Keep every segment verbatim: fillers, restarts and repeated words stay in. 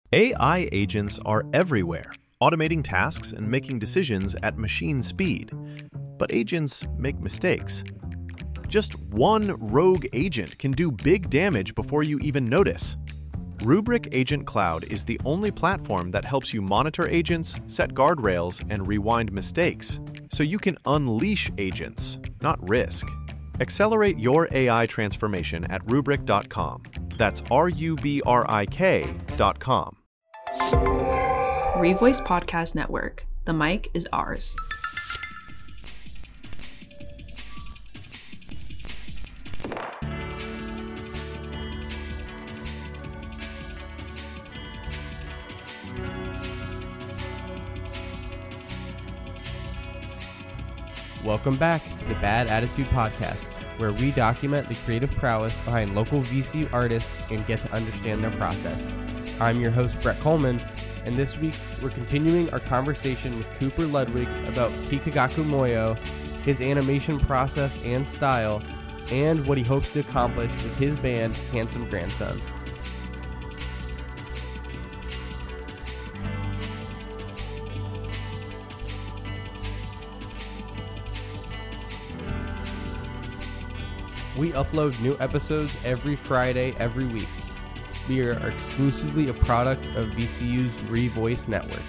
A I agents are everywhere, automating tasks and making decisions at machine speed. But agents make mistakes. Just one rogue agent can do big damage before you even notice. Rubrik Agent Cloud is the only platform that helps you monitor agents, set guardrails, and rewind mistakes, so you can unleash agents, not risk. Accelerate your A I transformation at rubrik dot com. That's R U B R I K dot com. Revoice Podcast Network. The mic is ours. Welcome back to the Bad Attitude Podcast, where we document the creative prowess behind local V C U artists and get to understand their process. I'm your host, Brett Coleman, and this week we're continuing our conversation with Cooper Ludwig about Kikagaku Moyo, his animation process and style, and what he hopes to accomplish with his band, Handsome Grandson. We upload new episodes every Friday, every week. We are exclusively a product of V C U's Revoice Network.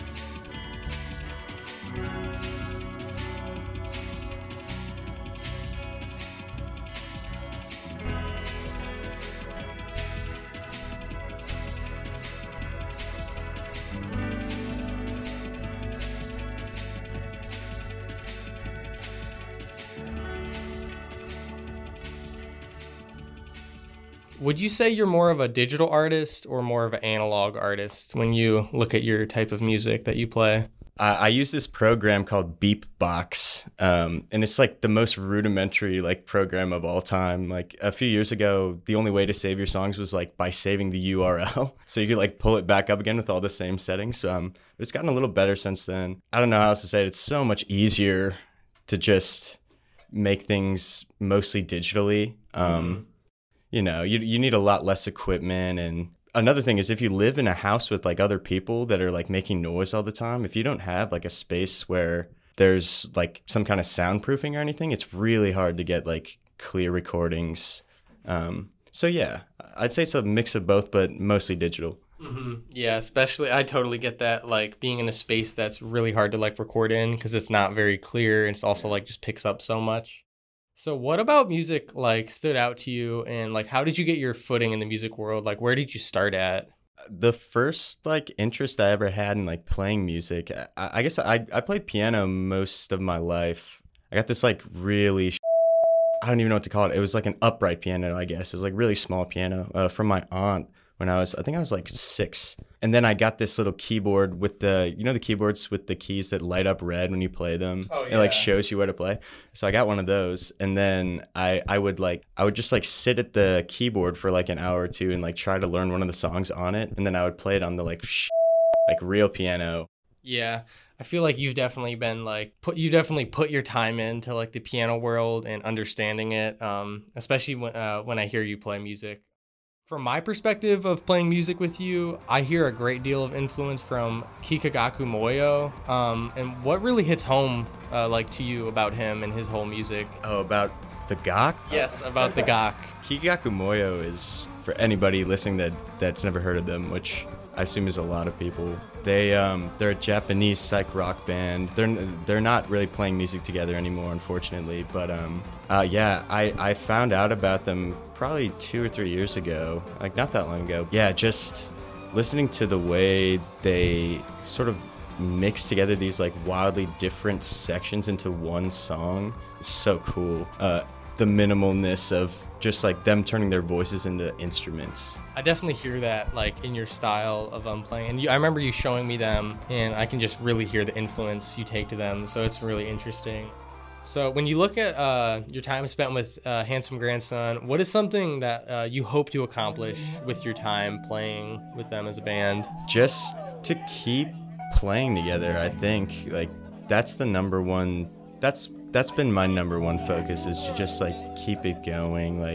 Would you say you're more of a digital artist or more of an analog artist when you look at your type of music that you play? I, I use this program called Beepbox, um, and it's like the most rudimentary like program of all time. Like a few years ago, the only way to save your songs was like by saving the U R L, so you could like pull it back up again with all the same settings. Um, but it's gotten a little better since then. I don't know how else to say it. It's so much easier to just make things mostly digitally. Um, mm-hmm. You know, you you need a lot less equipment. And another thing is if you live in a house with like other people that are like making noise all the time, if you don't have like a space where there's like some kind of soundproofing or anything, it's really hard to get like clear recordings. Um, so yeah, I'd say it's a mix of both, but mostly digital. Mm-hmm. Yeah, especially I totally get that, like being in a space that's really hard to like record in because it's not very clear. And it's also like just picks up so much. So what about music like stood out to you, and like how did you get your footing in the music world? Like where did you start at? The first like interest I ever had in like playing music, I, I guess I I played piano most of my life. I got this like really sh- I don't even know what to call it. It was like an upright piano, I guess. It was like really small piano uh, from my aunt when I was, I think I was like six. And then I got this little keyboard with the, you know, the keyboards with the keys that light up red when you play them. Oh, yeah. It like shows you where to play. So I got one of those. And then I, I would like, I would just like sit at the keyboard for like an hour or two and like try to learn one of the songs on it. And then I would play it on the like, sh- like real piano. Yeah. I feel like you've definitely been like, put you definitely put your time into like the piano world and understanding it. Um, especially when, uh, when I hear you play music. From my perspective of playing music with you, I hear a great deal of influence from Kikagaku Moyo. Um, and what really hits home uh, like to you about him and his whole music? Oh, about the Gak? Yes, about the Gak. Kikagaku Moyo is, for anybody listening that, that's never heard of them, which I assume is a lot of people. They um they're a Japanese psych rock band. They're they're not really playing music together anymore, unfortunately. But um uh yeah, I I found out about them probably two or three years ago, like not that long ago. Yeah, just listening to the way they sort of mix together these like wildly different sections into one song is so cool. Uh, the minimalness of just like them turning their voices into instruments. I definitely hear that like in your style of um playing, and you, I remember you showing me them, and I can just really hear the influence you take to them, so it's really interesting. So when you look at uh your time spent with uh, Handsome Grandson, what is something that uh, you hope to accomplish with your time playing with them as a band? Just to keep playing together, I think. Like that's the number one that's that's been my number one focus, is to just like keep it going. Like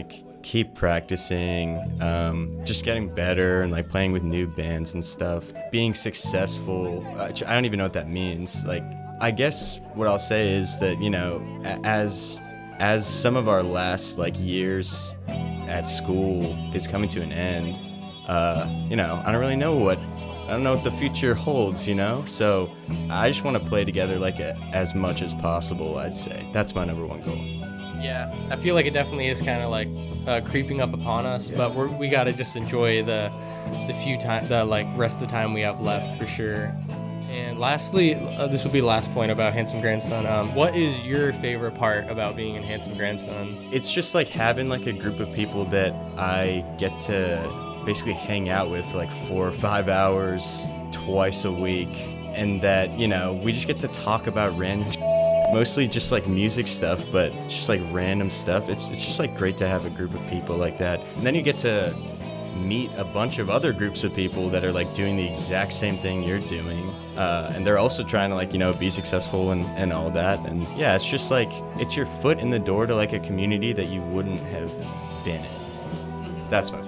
keep practicing, um, just getting better and like playing with new bands and stuff, being successful. Uh, I don't even know what that means. Like, I guess what I'll say is that, you know, as as some of our last like years at school is coming to an end, uh, you know, I don't really know what I don't know what the future holds, you know? So I just want to play together like a, as much as possible, I'd say. That's my number one goal. Yeah, I feel like it definitely is kind of like uh, creeping up upon us, yeah. but we're, we got to just enjoy the the few time, the like rest of the time we have left for sure. And lastly, uh, this will be the last point about Handsome Grandson. Um, what is your favorite part about being in Handsome Grandson? It's just like having like a group of people that I get to basically hang out with for like four or five hours twice a week, and that, you know, we just get to talk about random sh- mostly just like music stuff, but just like random stuff. It's it's just like great to have a group of people like that, and then you get to meet a bunch of other groups of people that are like doing the exact same thing you're doing, uh, and they're also trying to like, you know, be successful and, and all that. And yeah, it's just like it's your foot in the door to like a community that you wouldn't have been in. That's my favorite.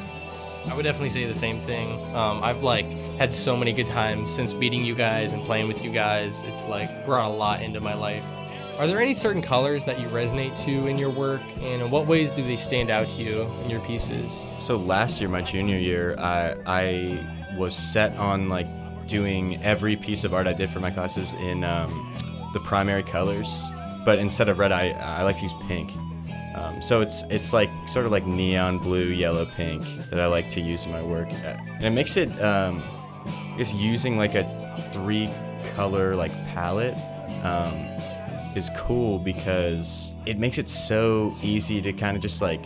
I would definitely say the same thing. Um, I've like had so many good times since meeting you guys and playing with you guys. It's like brought a lot into my life. Are there any certain colors that you resonate to in your work, and in what ways do they stand out to you in your pieces? So last year, my junior year, I I was set on like doing every piece of art I did for my classes in um, the primary colors, but instead of red, I I like to use pink. Um, so it's it's like sort of like neon blue, yellow, pink that I like to use in my work, and it makes it um, I guess using like a three color like palette um, is cool because it makes it so easy to kind of just like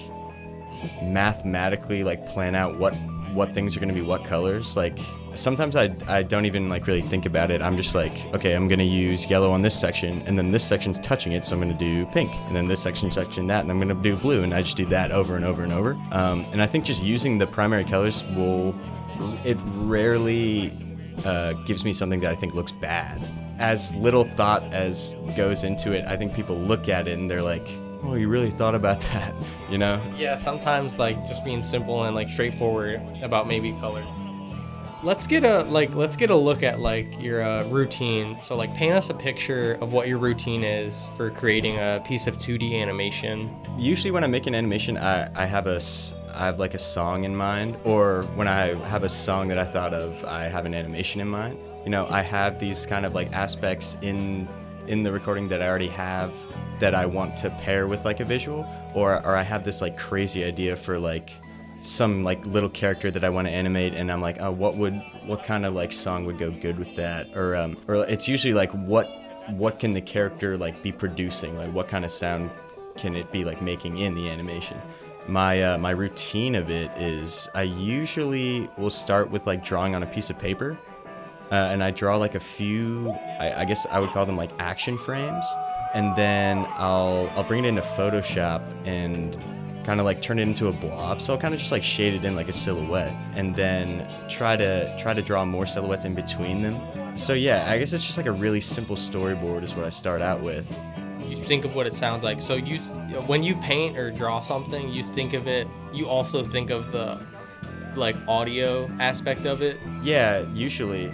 mathematically like plan out what what things are going to be what colors. Like sometimes I I don't even like really think about it. I'm just like, okay, I'm going to use yellow on this section, and then this section's touching it, so I'm going to do pink, and then this section touching that, and I'm going to do blue, and I just do that over and over and over. Um, and I think just using the primary colors will, it rarely uh, gives me something that I think looks bad. As little thought as goes into it, I think people look at it and they're like, oh, you really thought about that, you know? Yeah, sometimes like just being simple and like straightforward about maybe color. Let's get a like let's get a look at like your uh, routine. So like paint us a picture of what your routine is for creating a piece of two D animation. Usually when I make an animation, I, I have a I have like a song in mind, or when I have a song that I thought of, I have an animation in mind. You know, I have these kind of like aspects in in the recording that I already have that I want to pair with like a visual, or or I have this like crazy idea for like some like little character that I want to animate, and I'm like, oh, what would what kind of like song would go good with that? Or um or it's usually like what what can the character like be producing, like what kind of sound can it be like making in the animation. My uh, my routine of it is I usually will start with like drawing on a piece of paper, uh, and I draw like a few, I, I guess I would call them like action frames, and then I'll I'll bring it into Photoshop and kind of like turn it into a blob. So I'll kind of just like shade it in like a silhouette, and then try to try to draw more silhouettes in between them. So yeah, I guess it's just like a really simple storyboard is what I start out with. You think of what it sounds like. So you, when you paint or draw something, you think of it, you also think of the like audio aspect of it? Yeah, usually.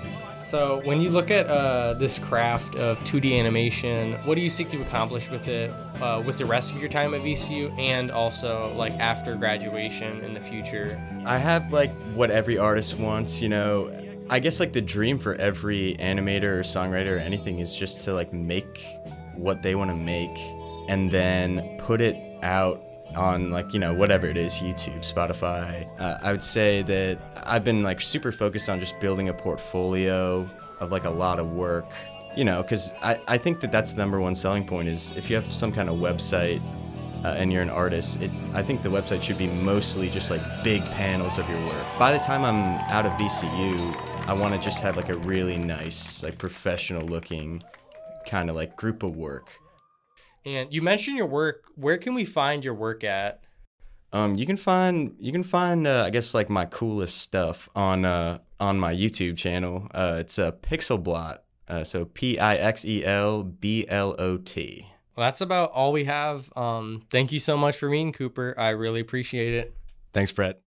So when you look at uh, this craft of two D animation, what do you seek to accomplish with it, uh, with the rest of your time at V C U, and also like after graduation in the future? I have like what every artist wants, you know. I guess like the dream for every animator or songwriter or anything is just to like make what they want to make and then put it out on like, you know, whatever it is, YouTube, Spotify. Uh, I would say that I've been like super focused on just building a portfolio of like a lot of work, you know, because I, I think that that's the number one selling point is if you have some kind of website uh, and you're an artist, it, I think the website should be mostly just like big panels of your work. By the time I'm out of V C U, I want to just have like a really nice, like professional looking kind of like group of work. And you mentioned your work. Where can we find your work at? Um, you can find you can find uh, I guess like my coolest stuff on uh on my YouTube channel. Uh, it's a uh, Pixelblot. Uh, so P I X E L B L O T. Well, that's about all we have. Um, thank you so much for meeting Cooper. I really appreciate it. Thanks, Brett.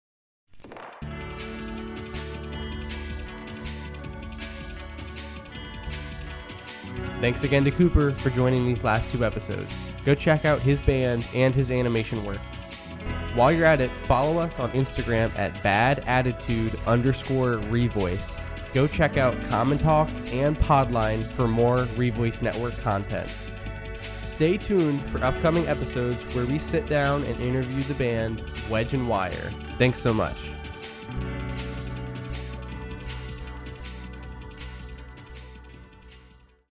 Thanks again to Cooper for joining these last two episodes. Go check out his band and his animation work. While you're at it, follow us on Instagram at badattitude underscore revoice. Go check out Common Talk and Podline for more Revoice Network content. Stay tuned for upcoming episodes where we sit down and interview the band Wedge and Wire. Thanks so much.